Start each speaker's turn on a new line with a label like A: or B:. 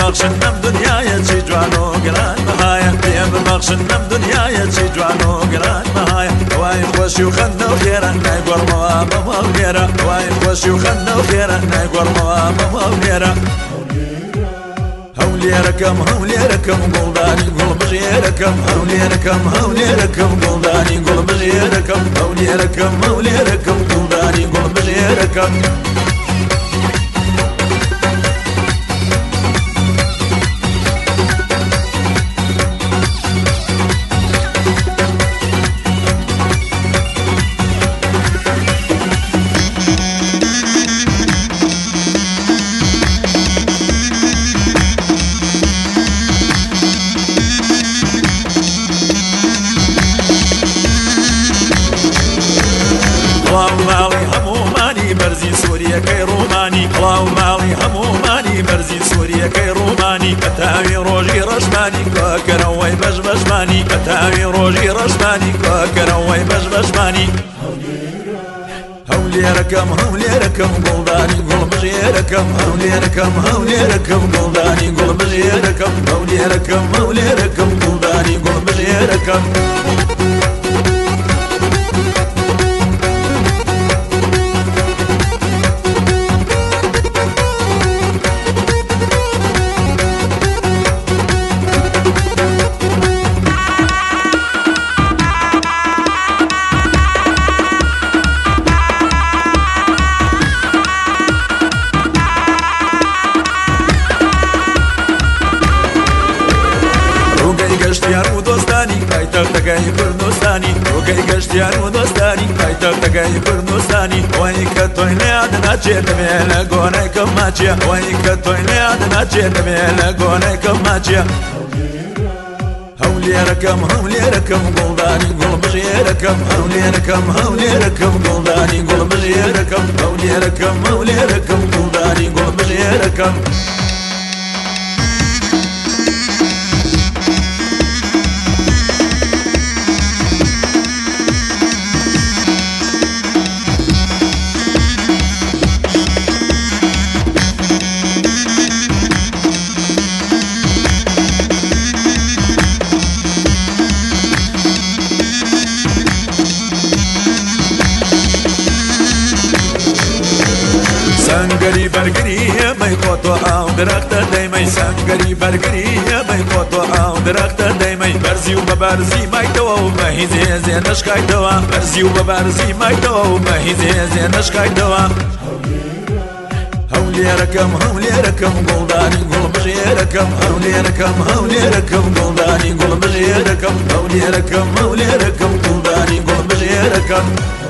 A: ببخشنم دنیای چی جوان و گران بەهایە پێ ببخشنم دنیای چی جوان و گران بەهایە وای خۆشی و خەندە و خێرە نایگۆڕمەوە بەماڵ لێرە وای خۆشی و خەندە و خێرە نایگۆڕمەوە بەماڵ لێرە هەولێرەکەم هەولێرەکەم گوڵدانی گوڵ بژێرەکەم هەولێرەکەم هەولێرەکەم گوڵدانی گوڵ بژێرەکەم هەولێرەکەم هەولێرەکەم گوڵدانی گوڵ بژێرەکەم ماڵی هەمومانی بەرزی سووریەکەی ڕوومانی هەڵاو ماڵی هەمومانی بەرزی سووریەکەی ڕوومانی کە تاوی ڕۆژی ڕەشمانی کۆکەرەوەی بەش بەشمانی کە تاوی ڕۆژی ڕەشمانی کۆکەرەوەی بەش بەشمانی هەولێرەکەم هەولێرەکەم گوڵدانی گوڵ بژێرەکەم هەولێرەکەم هەولێرەکەم گوڵدانی گوڵ بژێرەکەم هەولێرەکەم هەولێرەکەم گوڵدانی گوڵ بژێرەکەم گەشتیان و دۆستانی پایتەختەکەی کوردستانی ڕۆگەی گەشتیان و دۆستانی پایتەختەکەی کوردستانی ئەوەی کە تۆی لێیاد ناچێت دەبێ لە گۆنەی کەم ماچیە ئەوەی کە تۆی لێیاد ناچێت دەبێ لە گۆنەی کەم ماچیە هەولێرەکەم هەولێرەکەم گوڵدانی گوڵ بژێرەکەم هەولێرەکەم هەولێرەکەم گوڵدانی گوڵ بژێرەکەم هەولێرەکەم هەولێرەکەم گوڵدانی گوڵ بژێرەکەم سنگری برگری می خۆتۆ ئاو درەختە دەیمەی سنگری برگری می خۆتۆ ئاو درەختە دەیمەی بەرزی و بە بەرزی مایتەوە و بە هیچ هێزێ نەشکایتەوە بەرزی و بە بەرزی مایتەوە و بە هیچ هێزێ نەشکایتەوە هەولێرەکەم هەولێرەکەم گوڵدانی گوڵ بژێرەکەم هەولێرەکەم هەولێرەکەم گوڵدانی گوڵ بژێرەکەم هەولێرەکەم هەولێرەکەم گوڵدانی گوڵ بژێرەکەم